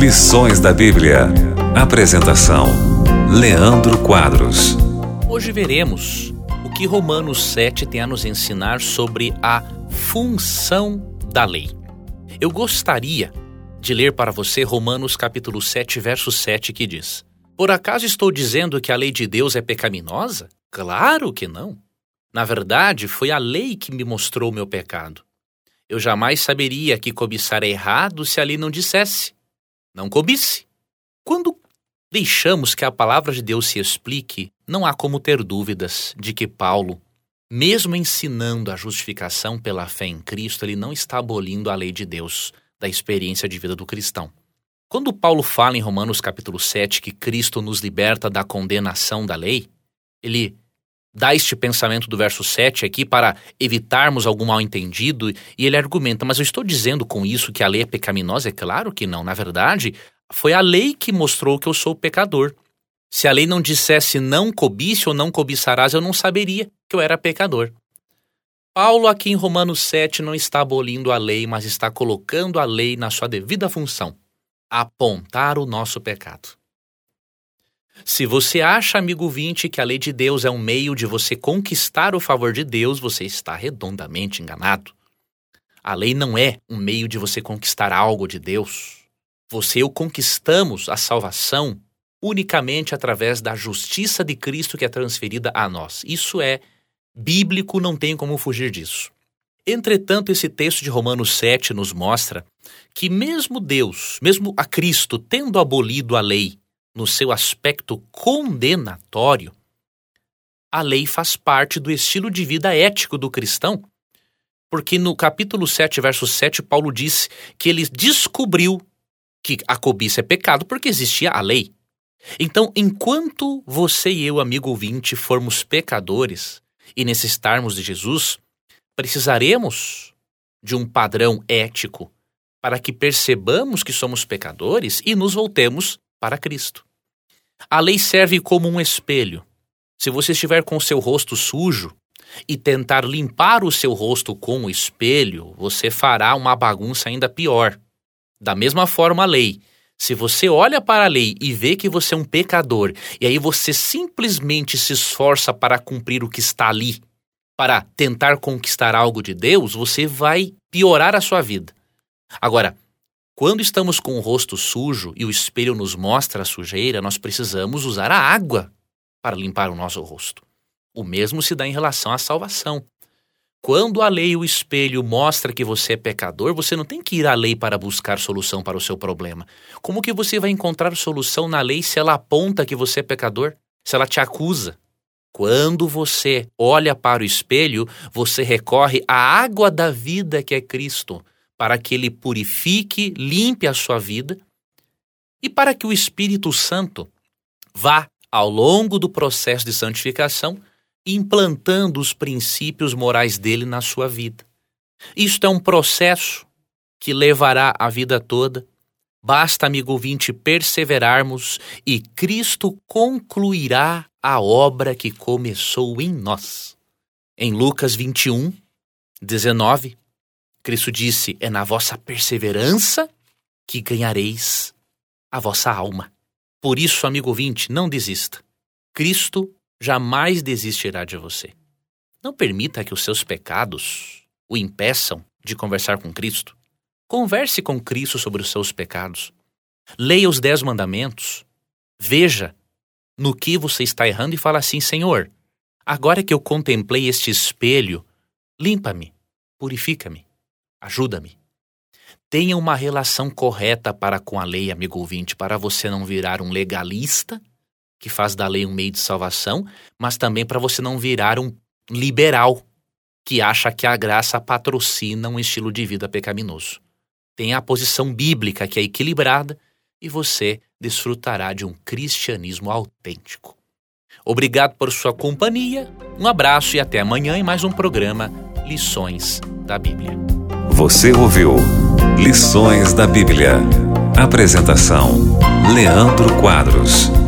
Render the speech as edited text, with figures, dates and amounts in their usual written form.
Lições da Bíblia. Apresentação: Leandro Quadros. Hoje veremos o que Romanos 7 tem a nos ensinar sobre a função da lei. Eu gostaria de ler para você Romanos capítulo 7, verso 7, que diz: Por acaso estou dizendo que a lei de Deus é pecaminosa? Claro que não. Na verdade, foi a lei que me mostrou o meu pecado. Eu jamais saberia que cobiçar é errado se a lei não dissesse: não cobice. Quando deixamos que a palavra de Deus se explique, não há como ter dúvidas de que Paulo, mesmo ensinando a justificação pela fé em Cristo, ele não está abolindo a lei de Deus da experiência de vida do cristão. Quando Paulo fala em Romanos capítulo 7 que Cristo nos liberta da condenação da lei, ele dá este pensamento do verso 7 aqui para evitarmos algum mal-entendido, e ele argumenta: mas eu estou dizendo com isso que a lei é pecaminosa? É claro que não. Na verdade, foi a lei que mostrou que eu sou pecador. Se a lei não dissesse não cobice ou não cobiçarás, eu não saberia que eu era pecador. Paulo aqui em Romanos 7 não está abolindo a lei, mas está colocando a lei na sua devida função: apontar o nosso pecado. Se você acha, amigo ouvinte, que a lei de Deus é um meio de você conquistar o favor de Deus, você está redondamente enganado. A lei não é um meio de você conquistar algo de Deus. Você e eu conquistamos a salvação unicamente através da justiça de Cristo que é transferida a nós. Isso é bíblico, não tem como fugir disso. Entretanto, esse texto de Romanos 7 nos mostra que mesmo Deus, mesmo a Cristo, tendo abolido a lei no seu aspecto condenatório, a lei faz parte do estilo de vida ético do cristão, porque no capítulo 7, verso 7, Paulo disse que ele descobriu que a cobiça é pecado porque existia a lei. Então, enquanto você e eu, amigo ouvinte, formos pecadores e necessitarmos de Jesus, precisaremos de um padrão ético para que percebamos que somos pecadores e nos voltemos para Cristo. A lei serve como um espelho. Se você estiver com o seu rosto sujo e tentar limpar o seu rosto com o espelho, você fará uma bagunça ainda pior. Da mesma forma, a lei. Se você olha para a lei e vê que você é um pecador, e aí você simplesmente se esforça para cumprir o que está ali, para tentar conquistar algo de Deus, você vai piorar a sua vida. Agora, quando estamos com o rosto sujo e o espelho nos mostra a sujeira, nós precisamos usar a água para limpar o nosso rosto. O mesmo se dá em relação à salvação. Quando a lei e o espelho mostra que você é pecador, você não tem que ir à lei para buscar solução para o seu problema. Como que você vai encontrar solução na lei se ela aponta que você é pecador? Se ela te acusa? Quando você olha para o espelho, você recorre à água da vida que é Cristo, para que Ele purifique, limpe a sua vida e para que o Espírito Santo vá, ao longo do processo de santificação, implantando os princípios morais dele na sua vida. Isto é um processo que levará a vida toda. Basta, amigo ouvinte, perseverarmos e Cristo concluirá a obra que começou em nós. Em Lucas 21, 19, Cristo disse: é na vossa perseverança que ganhareis a vossa alma. Por isso, amigo ouvinte, não desista. Cristo jamais desistirá de você. Não permita que os seus pecados o impeçam de conversar com Cristo. Converse com Cristo sobre os seus pecados. Leia os 10 mandamentos. Veja no que você está errando e fala assim: Senhor, agora que eu contemplei este espelho, limpa-me, purifica-me. Ajuda-me. Tenha uma relação correta para com a lei, amigo ouvinte, para você não virar um legalista que faz da lei um meio de salvação, mas também para você não virar um liberal que acha que a graça patrocina um estilo de vida pecaminoso. Tenha a posição bíblica que é equilibrada e você desfrutará de um cristianismo autêntico. Obrigado por sua companhia, um abraço e até amanhã em mais um programa Lições da Bíblia. Você ouviu Lições da Bíblia. Apresentação: Leandro Quadros.